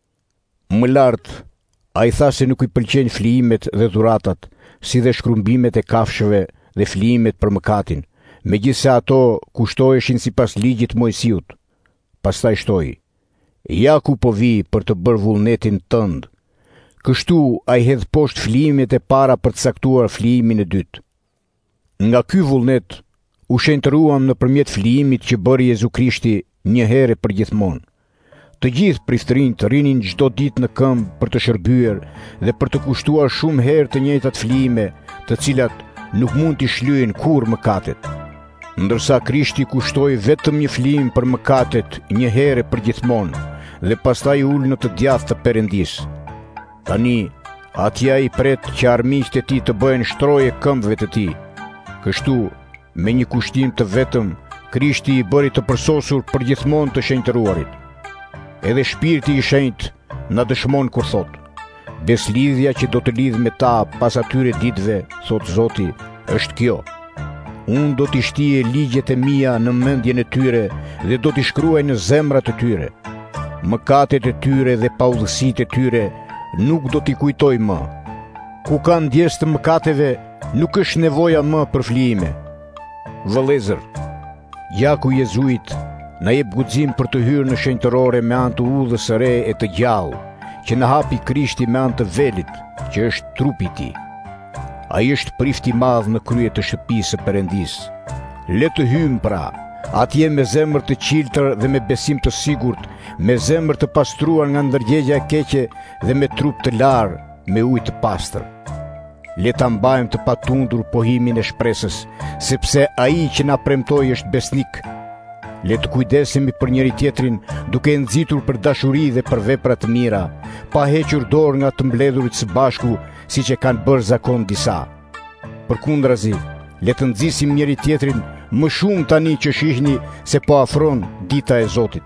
Më lart, ai tha se nuk i pëlqejnë flijimet dhe dhuratat, si dhe shkrumbimet e kafshëve dhe flijimet për mëkatin, megjithse ato kushtoheshin sipas ligjit Mojsiut. Pastaj shtoi: "Ja ku po vi për të bërë vullnetin tënd." Kështu ai hedh poshtë flijimet e para për të caktuar flijimin e dytë. Nga ky vullnet u shenjtëruam nëpërmjet flijimit që bëri Jezu Krishti një herë për gjithmonë. Të gjithë priftërinjt rinin çdo ditë në këmbë për të shërbyer dhe për të kushtuar shumë herë të njëjtat flijime, të cilat nuk mund t'i shlyejnë kurrë mëkatet. Ndërsa Krishti kushtoi vetëm një flijim për mëkatet një herë për gjithmonë dhe pastaj ul në të djathtë të Perëndisë. Tani, atje ai pret që armiqtë e tij të bëhen shtroje këmbëve të tij. Kështu, me një kushtim të vetëm, Krishti i bëri të përsosur për gjithmonë të shenjtëruarit. Edhe Shpirti i Shenjtë na dëshmon kur thot: "Beslidhja që do të lidh me ta pas atyre ditëve, thot Zoti, është kjo: Unë do t'i shtije ligjet e mia në mendjen e tyre dhe do t'i shkruaj në zemrat e tyre." mëkatet e tyre dhe paudhësitë e tyre nuk do t'i kujtoj më. Ku ka ndjes të mëkateve, nuk është nevoja më për flijime. Vëllezër, gjaku i Jezuit na jep guxim për të hyrë në shenjtërore me anë të udhës së re e të gjallë, që na hapi Krishti me anë të velit, që është trupi i tij. Ai është prifti i madh në krye të shtëpisë së Perëndisë. Le të hyjmë pra, atje me zemër të qiltër dhe me besim të sigurt, me zemër të pastruar nga ndërgjegja e keqe dhe me trup të larë, me ujë të pastër. Le ta mbajmë të patundur pohimin e shpresës, sepse ai që na premtoi është besnik. Le të kujdesemi për njëri tjetrin, duke nxitur për dashuri dhe për vepra të mira, pa hequr dorë nga të mbledhurit së bashku, siç e kanë bërë zakon disa. Përkundrazi, le të nxisim njëri tjetrin më shumë tani që shihni se po afron dita e Zotit.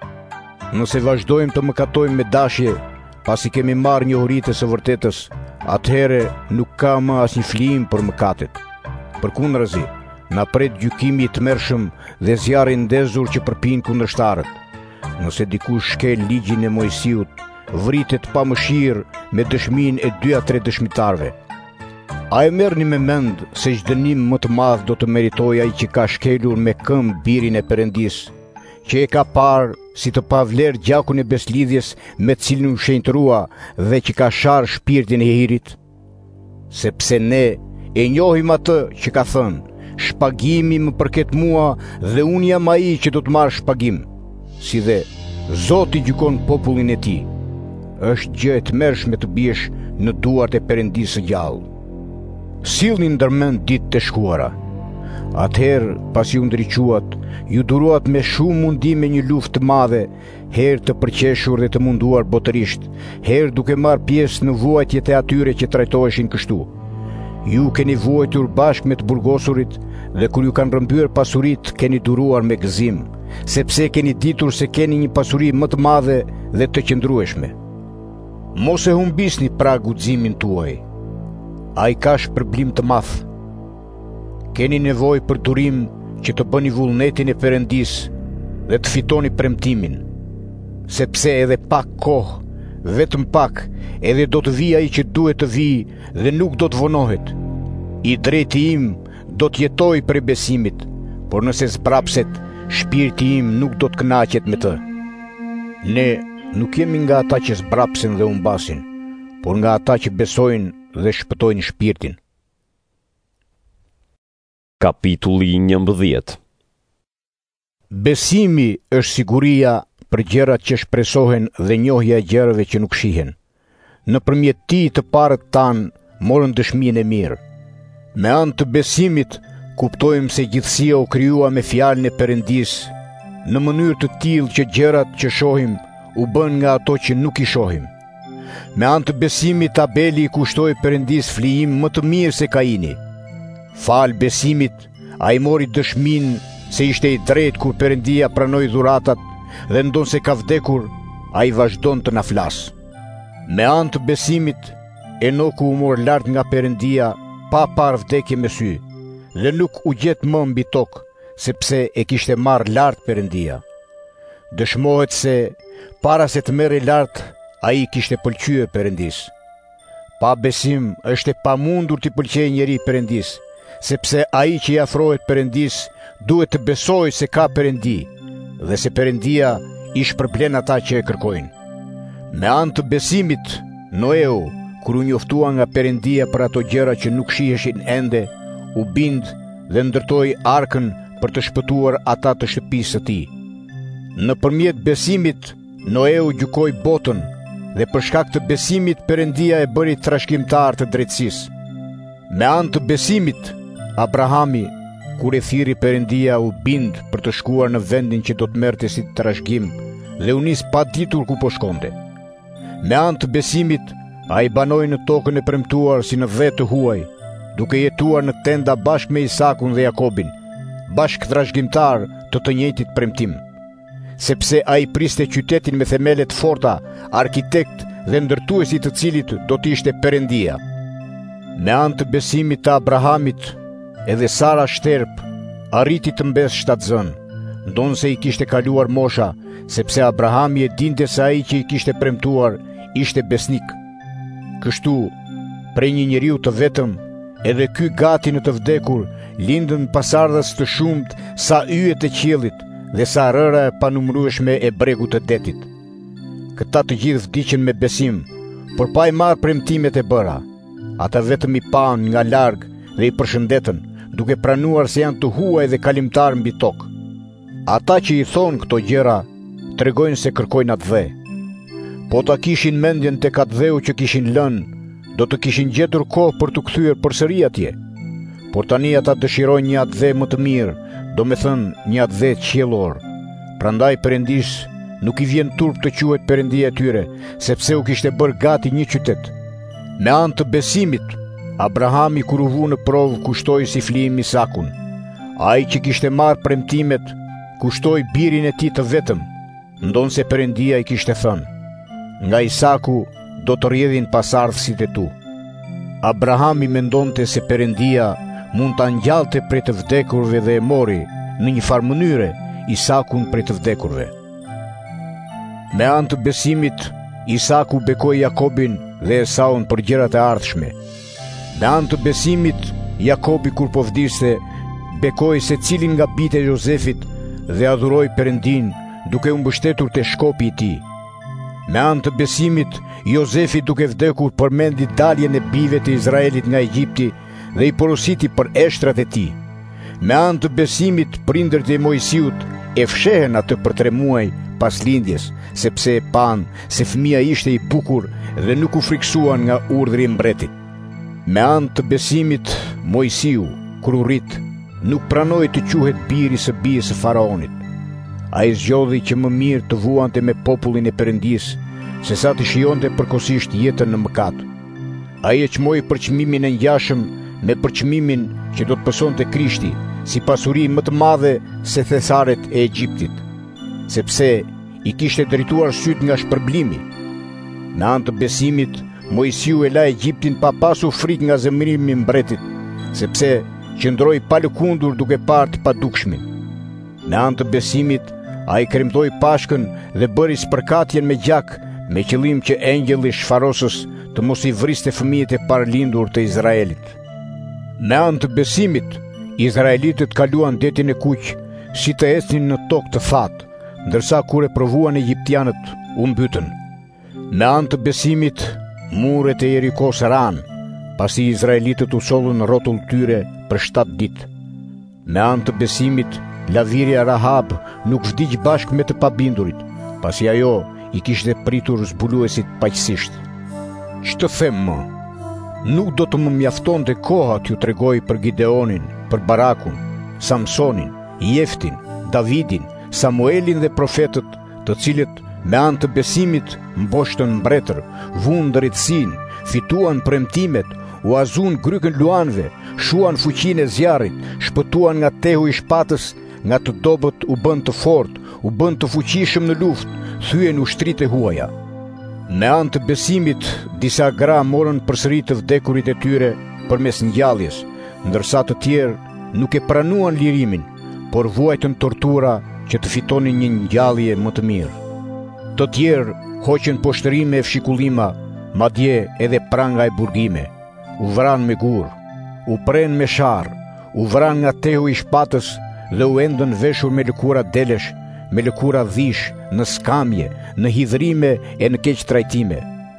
Nëse vazhdojmë të mëkatojmë me dashje, pasi kemi marrë njohuritë së vërtetës, atëherë nuk ka më asnjë flijim për mëkatet. Përkundrazi, na pret gjykimi i tmerrshëm dhe zjarri i ndezur që përpin kundërshtarët. Nëse dikush shkel ligjin e Mojsiut, vritet pa mëshirë me dëshminë e 2-3 dëshmitarëve. A e merrni me mend se çdo dënim më të madh do të meritojë ai që ka shkelur me këmbë birin e Perëndisë, që e ka parë si të pavlerë gjakun e beslidhjes me të cilin u shenjtërua dhe që ka sharë shpirtin e hirit? Sepse ne e njohim atë që ka thënë: shpagimi më përket mua dhe unë jam ai që do të marr shpagim. Si dhe Zoti gjykon popullin e tij. Është gjë e tmerrshme të biesh në duart e Perëndisë së gjallë. Sillni ndërmend ditët e shkuara. Atëherë, pasi u ndriquat, ju duruat me shumë mundi me një luftë të madhe, herë të përqeshur dhe të munduar botërisht, herë duke marrë pjesë në vuajtjet e atyre që trajtoheshin kështu. Ju keni vuajtur bashkë me të burgosurit dhe kur ju kanë rrëmbyer pasurit, keni duruar me gëzim, sepse keni ditur se keni një pasuri më të madhe dhe të qëndrueshme. Mos e humbisni pra guximin tuaj. Ai ka shpërblim të madh. Keni nevojë për durim që të bëni vullnetin e Perëndisë dhe të fitoni premtimin, sepse edhe pak kohë, vetëm pak, edhe do të vijë ai që duhet të vijë dhe nuk do të vonohet. I drejti im do të jetojë për besimit, por nëse zbrapset, shpirti im nuk do të kënaqet me të. Ne nuk jemi nga ata që zbrapsen dhe humbasin, por nga ata që besojnë dhe shpëtojnë shpirtin. Kapitulli 11. Besimi është siguria për gjërat që shpresohen dhe njohja e gjërave që nuk shihen. Nëpërmjet tij të parët tanë morën dëshminë e mirë. Me anë të besimit kuptojmë se gjithësia u krijua me fjalën e Perëndisë, në mënyrë të tillë që gjërat që shohim u bën nga ato që nuk i shohim. Me anë të besimit Abeli i kushtoi Perëndisë flijim më të mirë se Kaini. Fal besimit, ai mori dëshminë se ishte i drejtë kur Perëndia pranoi dhuratat dhe ndonse ka vdekur, ai vazhdon të na flas. Me anë të besimit, Enoku u mor lart nga Perëndia pa parë vdekje me sy, dhe nuk u gjet më mbi tokë, sepse e kishte marrë lart Perëndia. Dëshmohet se para se të merrej lart, ai kishte pëlqyer Perëndisë. Pa besim është e pamundur t'i pëlqejë njeri Perëndisë, sepse ai që i afrohet Perëndisë duhet të besojë se ka Perëndi dhe se Perëndia i shpërblen ata që e kërkojnë. Me anë të besimit, Noeu, kur u njoftua nga Perëndia për ato gjëra që nuk shiheshin ende, u bind dhe ndërtoi arkën për të shpëtuar ata të shtëpisë së tij. Nëpërmjet besimit, Noeu gjykoi botën dhe për shkak të besimit Perëndia e bëri trashëgimtar të drejtësisë. Me anë të besimit, Abrahami, kur e thirri Perëndia, u bind për të shkuar në vendin që do të merrte si trashëgim dhe u nis pa ditur ku po shkonte. Me anë të besimit, ai banoi në tokën e premtuar si në vetë të huaj, duke jetuar në tenda bashkë me Isakun dhe Jakobin, bashkë trashëgimtar të njëjtit premtim. Sepse ai priste qytetin me themele të forta, arkitekt dhe ndërtuesi të cilit do të ishte Perëndia. Me anë të besimit të Abrahamit, edhe Sara shterp arriti të mbes shtatzën, ndonse i kishte kaluar mosha sepse Abrahami e dinte se ai që i kishte premtuar ishte besnik. Kështu, prej një njeriu të vetëm, edhe ky gati në të vdekur, lindën pasardhës të shumt sa yjet e qiellit dhe sa rëra e panumërueshme e bregut të detit. Këta të gjithë vdiqën me besim, por pa i marrë premtimet e bëra. Ata vetëm i pan nga larg dhe i përshëndetën, duke pranuar se janë të huaj dhe kalimtar mbi tokë. Ata që i thonë këto gjëra, tregojnë se kërkojnë atë dhe. Po ta kishin mendjen tek atë dheu që kishin lënë, do të kishin gjetur kohë për të kthyer përsëri atje. Por tani ata dëshirojnë një atë dhe më të mirë, do me thënë një atë dhe qiellor. Prandaj Perëndis nuk i vjen turp të quhet Perëndia e tyre, sepse u kishte bërë gati një qytet. Me anë të besimit, Abrahami kur u vu në provë kushtoi si flijim Isakun. Ai që kishte marrë premtimet, kushtoi birin e tij të vetëm, ndonse Perëndia i kishte thënë: nga Isaku do të rrjedhin pasardhësit e tu. Abrahami mendonte se Perëndia mund ta ngjallte prej të vdekurve dhe e mori në një farë mënyre Isakun prej të vdekurve. Me anë të besimit, Isaku bekoi Jakobin dhe Esaun për gjërat e ardhshme. Me anë të besimit, Jakobi kur po vdiste, bekoi secilin nga bijtë e Jozefit dhe adhuroi Perëndin, duke u mbështetur te shkopi i tij. Me anë të besimit, Jozefi duke vdekur përmendi daljen e bijve të Izraelit nga Egjipti dhe i porositi për eshtrat e tij. Me anë të besimit, prindërit e Mojsiut e fshehen atë për 3 muaj pas lindjes, sepse e pan se fëmia ishte i bukur dhe nuk u friksuan nga urdhri i mbretit. Me anë të besimit, Mojsiu, kur u rrit, nuk pranoi të quhet biri së bijës së Faraonit. Ai zgjodhi që më mirë të vuante me popullin e Perëndis, se sa të shijonte përkohësisht jetën në mëkat. Ai e çmoi përçmimin e ngjashëm me përçmimin që do të pësonte Krishti, si pasuri më të madhe se thesaret e Egjiptit, sepse i kishte drejtuar syt nga shpërblimi. Në anë të besimit, Mojsiu e la Egjiptin pa pasur frikë nga zemërimi i mbretit, sepse qëndroi pa lëkundur duke parë të padukshmin. Në anë të besimit, ai kremtoi pashkën dhe bëri spërkatjen me gjak, me qëllim që engjëlli shfarosës të mos i vriste fëmijët e parlindur të Izraelit. Me anë të besimit, Izraelitët kaluan detin e kuq, si të ecnin në tokë të thatë, ndërsa kur e provuan egjiptianët, u mbytën. Me anë të besimit, muret e Jerikos ranë, pasi Izraelitët u sollën rrotull tyre për 7 ditë. Me anë të besimit, lavirja Rahab nuk vdiq bashkë me të pabindurit, pasi ajo i kishte pritur zbuluesit paqësisht. Ç'të them më? Nuk do të më mjaftonte koha t'ju tregoj për Gideonin, për Barakun, Samsonin, Jeftin, Davidin, Samuelin dhe profetët, të cilët me anë të besimit mboshtën mbretër, vunë drejtësinë, fituan premtimet, u azun grykën luanëve, shuan fuqinë e zjarrit, shpëtuan nga tehu i shpatës, nga të dobët u bën të fortë, u bën të fuqishëm në luftë, thyen ushtritë e huaja. Me anë të besimit, disa gra morën përsëri të vdekurit e tyre përmes ngjalljes, ndërsa të tjerë nuk e pranuan lirimin, por vuajtën tortura që të fitonin një ngjallje më të mirë. Të tjerë hoqën poshtërime e fshikullima, madje edhe pranga e burgime, u vran me gur, u pren me sharr, u vran nga tehu i shpatës dhe u endën veshur me lëkura delesh, me lëkura dhish, në skamje, në hidhrime e në keq trajtime.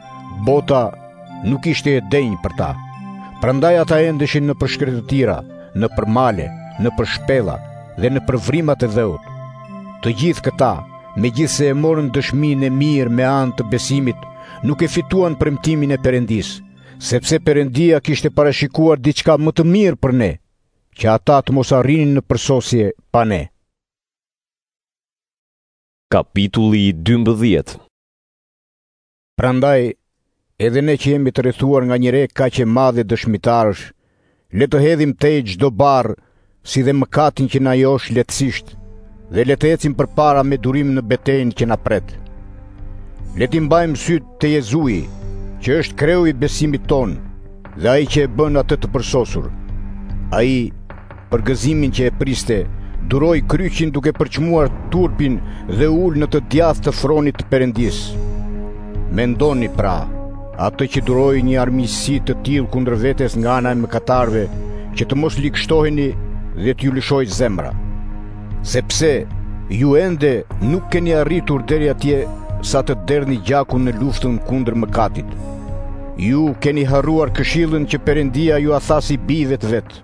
Bota nuk ishte e denjë për ta. Prandaj ata endeshin në përshkretëtira, në përmale, në përshpella dhe në përvrimat e dheut. Të gjithë këta, megjithse e morën dëshminë e mirë me anë të besimit, nuk e fituan premtimin e Perëndis, sepse Perëndia kishte parashikuar diçka më të mirë për ne, që ata të mos arrinin në përsosje pa ne. Kapitulli 12. Prandaj, edhe ne që jemi të rrethuar nga një re kaq e madhe dëshmitarësh, le të hedhim tej çdo barr, si dhe mëkatin që na josh lehtësisht, dhe le të ecim përpara me durim në betejën që na pret. Le të mbajmë syt te Jezui, që është kreu i besimit ton, dhe ai që e bën atë të përsosur. Ai, për gëzimin që e priste, Duroi kryqin duke përçmuar turpin dhe ul në të djathtë të fronit të Perëndis. Mendoni pra, atë që duroi një armiqësi të tillë kundër vetes nga ana e mëkatarëve, që të mos likështoheni dhe t'ju lëshoj zemra. Sepse ju ende nuk keni arritur deri atje sa të derdhni gjakun në luftën kundër mëkatit. Ju keni harruar këshillën që Perëndia ju a tha si bijve të vet.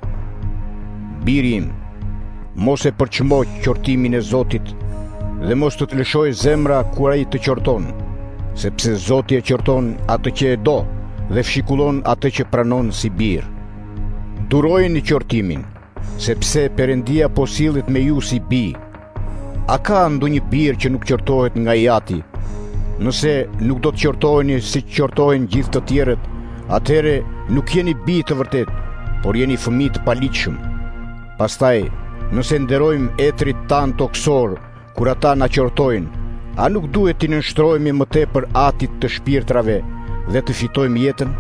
Biri im, mos e përçmo qortimin e Zotit dhe mos të lëshoj zemra kur ai të qorton, sepse Zoti e qorton atë që e do dhe fshikullon atë që pranon si bir. Durojeni qortimin, sepse Perëndia po sillet me ju si bi. A ka ndonjë bir që nuk qortohet nga jati? Nëse nuk do të qortoheni si qortohen gjithë të tjerët, atëherë nuk jeni bi të vërtet, por jeni fëmijë të paligjshëm. Pastaj, nëse nderojmë etrit tan toksor kur ata na qortojnë, a nuk duhet t'i nënshtrohemi më tepër atit të shpirtrave dhe të fitojmë jetën?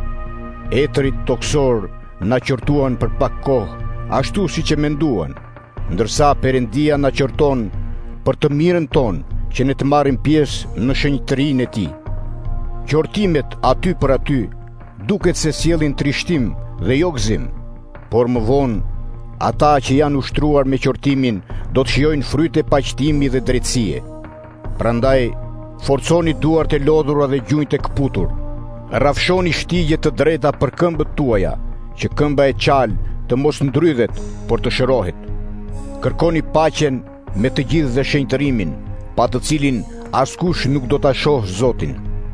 Etrit toksor na qortuan për pak kohë, ashtu siç e menduan, ndërsa Perëndia na qorton për të mirën tonë, që ne të marrim pjesë në shenjtërinë e tij. Qortimet aty për aty duket se sjellin trishtim dhe jo gëzim, por më vonë ata që janë ushtruar me qortimin do të shijojnë fryte paqëtimi dhe drejtësie. Prandaj, forconi duart e lodhura dhe gjunjët e kputur. Rrafshoni shtigje të drejta për këmbët tuaja, që këmba e qalë të mos ndrydhet, por të shërohet. Kërkoni paqen me të gjithë dhe shenjtërimin, pa të cilin askush nuk do ta shohë Zotin.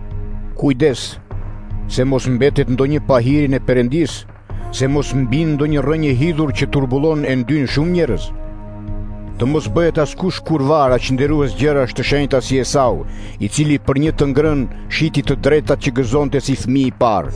Kujdes, se mos mbetet ndonjë pahirin e Perëndis, se mos mbin ndonjë rrënjë hidhur që turbullon e ndyn shumë njerëz. Të mos bëhet askush kurvar aq nderues gjërash të shenjta si Esau, i cili për një të ngrënë shiti të drejtat që gëzonte si fëmijë i parë.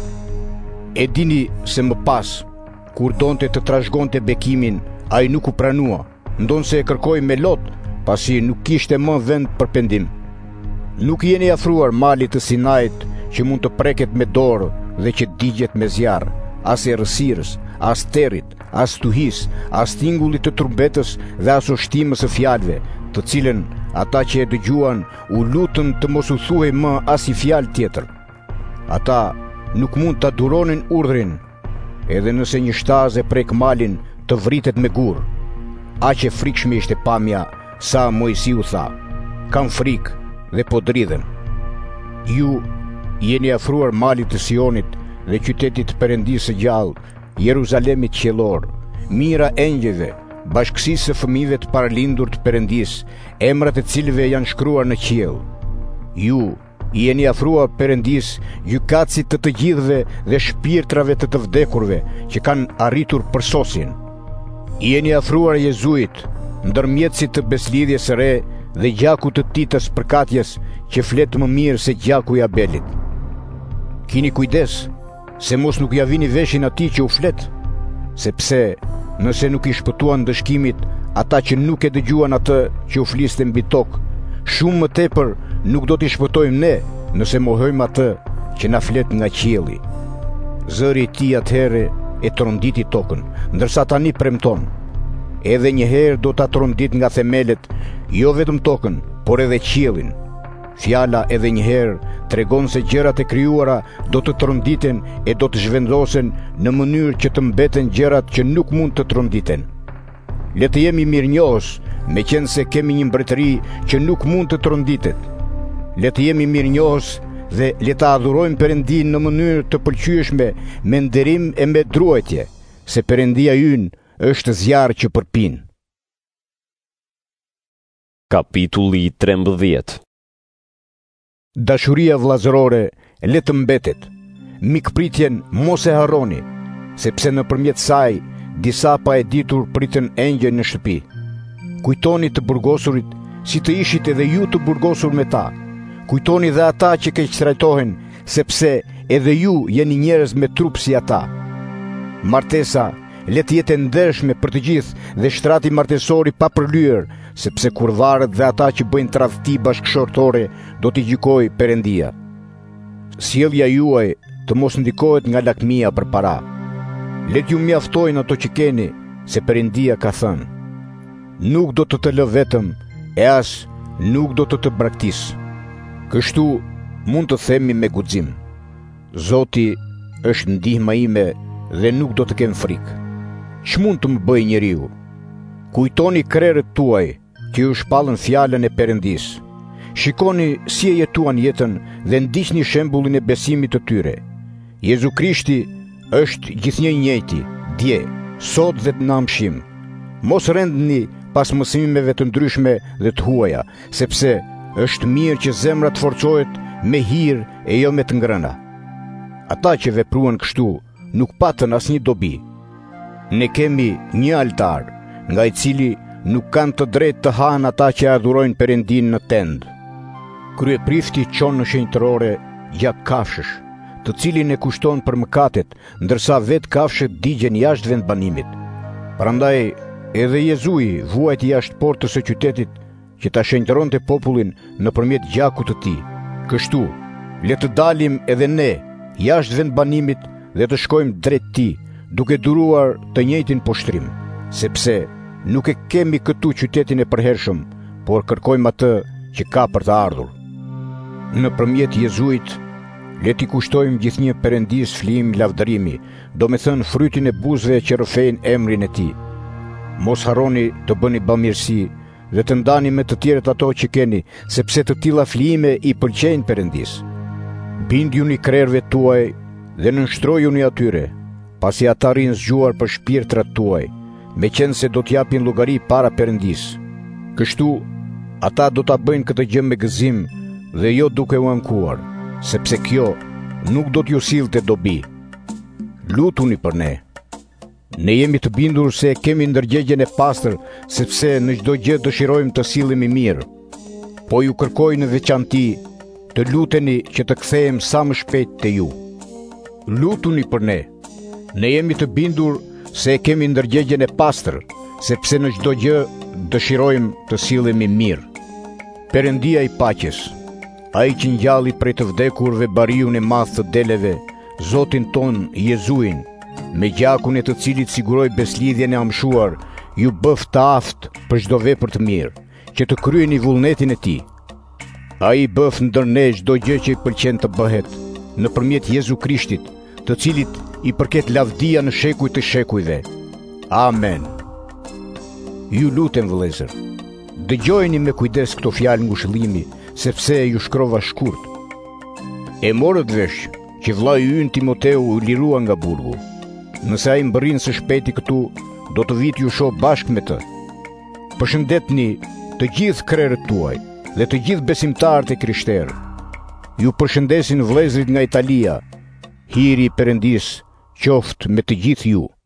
E dini se më pas, kur donte të trashëgonte bekimin, ai nuk u pranua, ndonse e kërkoi me lot, pasi nuk kishte më vend për pendim. Nuk jeni afruar malit të Sinait që mund të preket me dorë dhe që digjet me zjarr, as errësirës, as territ, as tuhis, as tingullit të trumbetës dhe as ushtimës së fjalëve, të cilën ata që e dëgjuan u lutën të mos u thuhej më as i fjalë tjetër. Ata nuk mund ta duronin urdhrin, edhe nëse një shtazë prek malin të vritet me gur. Aq e frikshme ishte pamja sa Mojsiu tha: kam frikë dhe po dridhem. Ju jeni afruar malit të Sionit dhe qytetit të Perëndisë së gjallë, Jeruzalemit qiellor, mira engjëve, bashkësisë së fëmijëve të paralindur të Perëndisë, emrat e cilëve janë shkruar në qiell. Ju jeni afruar Perëndisë, gjykatësit të gjithëve dhe shpirtrave të vdekurve që kanë arritur përsosjen. Jeni afruar Jezuit, ndërmjetësit të beslidhjes së re dhe gjakut të tij të spërkatjes, që flet më mirë se gjaku i Abelit. Kini kujdes se mos nuk ja vini veshin atij që u flet, sepse nëse nuk i shpëtuan dëshkimit ata që nuk e dëgjuan atë që u fliste mbi tokë, shumë më tepër nuk do t'i shpëtojmë ne nëse mohojmë atë që na flet nga qielli. Zëri i tij atëherë e tronditi tokën, ndërsa tani premton: edhe një herë do ta trondit nga themelet, jo vetëm tokën, por edhe qiellin. Fjala edhe një herë tregon se gjërat e krijuara do të tronditen e do të zhvendosen në mënyrë që të mbeten gjërat që nuk mund të tronditen. Le të jemi mirënjohës, meqense kemi një mbretëri që nuk mund të tronditet. Le të jemi mirënjohës dhe le ta adhurojmë Perëndin në mënyrë të pëlqyeshme, me nderim e me druajtje, se Perëndia ynë është zjarr që përpin. Kapitulli 13. Dashuria vllazërore le të mbetet. Mikpritjen mos e harroni, sepse nëpërmjet saj disa pa e ditur pritën engjëj në shtëpi. Kujtoni të burgosurit, si të ishit edhe ju të burgosur me ta. Kujtoni dhe ata që keqtrajtohen, sepse edhe ju jeni njerëz me trup si ata. Martesa le të jetë ndershme për të gjithë dhe shtrati martesori pa përlyer, sepse kur varet dhe ata që bëjnë tradhti bashkëshortore do t'i gjykojë Perëndia. Sjellja juaj të mos ndikohet nga lakmia për para. Le t'ju mjaftojnë ato që keni, se Perëndia ka thënë: nuk do të lë vetëm, e as nuk do të braktis. Kështu mund të themi me guxim: Zoti është ndihma ime dhe nuk do të kem frikë. Ç'mund të më bëjë njeriu? Kujtoni krerët tuaj që ju shpallën fjalën e Perëndis. Shikoni si e jetuan jetën dhe ndiqni shembullin e besimit të tyre. Jezu Krishti është gjithnjë i njëjti, dje, sot dhe në amshim. Mos rendni pas mësimeve të ndryshme dhe të huaja, sepse është mirë që zemra të forcohet me hir e jo me të ngrëna. Ata që vepruan kështu nuk patën asnjë dobi. Ne kemi një altar, nga i cili nuk kanë të drejtë të hanë ata që adhurojnë Perëndin në tend. Kryeprifti çon në shenjtërore gjatë kafshësh, të cilin e kushton për mëkatet, ndërsa vetë kafshët digjen jashtë vendbanimit. Prandaj edhe Jezui vuajti jashtë portës së qytetit që ta shenjtëronte popullin nëpërmjet gjakut të tij. Kështu, le të dalim edhe ne jashtë vendbanimit dhe të shkojmë drejt tij, duke duruar të njëjtin poshtrim, sepse nuk e kemi këtu qytetin e përhershëm, por kërkojmë atë që ka për të ardhur. Nëpërmjet Jezuit, le t'i kushtojmë gjithnjë Perëndis flijim lavdërimi, domethënë frytin e buzëve që rrëfejnë emrin e tij. Mos harroni të bëni bamirësi dhe të ndani me të tjerët ato që keni, sepse të tilla flijime i pëlqejnë Perëndis. Bindjuni krerëve tuaj dhe nënshtrojuni atyre, pasi ata rrinë zgjuar për shpirtrat tuaj, meqense do t'japin llogari para Perëndis. Kështu, ata do ta bëjnë këtë gjë me gëzim dhe jo duke u ankuar, sepse kjo nuk do t'ju sillte dobi. Lutuni për ne. Ne jemi të bindur se kemi ndërgjegjen e pastër, sepse në çdo gjë dëshirojmë të sillemi mirë. Po ju kërkoj në veçanti të luteni që të kthehem sa më shpejt te ju. Lutuni për ne. Ne jemi të bindur se kemi ndërgjegjen e pastër, sepse në çdo gjë dëshirojmë të sillemi mirë. Perëndia i paqes, ai që ngjalli prej të vdekurve bariun e madh të deleve, Zotin ton Jezuin, me gjakun e të cilit siguroi beslidhjen e amshuar, ju bëf të aftë për çdo vepër të mirë, që të kryeni vullnetin e tij. Ai bëf ndër ne çdo gjë që i pëlqen të bëhet, nëpërmjet Jezu Krishtit, të cilit i përket lavdia në shekuj të shekujve. Amen. Ju lutem vëllezër, dëgjojeni me kujdes këto fjalë ngushëllimi, sepse ju shkrova shkurt. E morët vesh që vllai ynë Timoteu u lirua nga burgu. Nëse ai mbërrin së shpejti këtu, do të vit ju shoh bashkë me të. Përshëndetni të gjithë krerët tuaj dhe të gjithë besimtarët e Krishterë. Ju përshëndesin vëllezërit nga Italia. Hiri i Perëndis qoftë me të gjithë ju.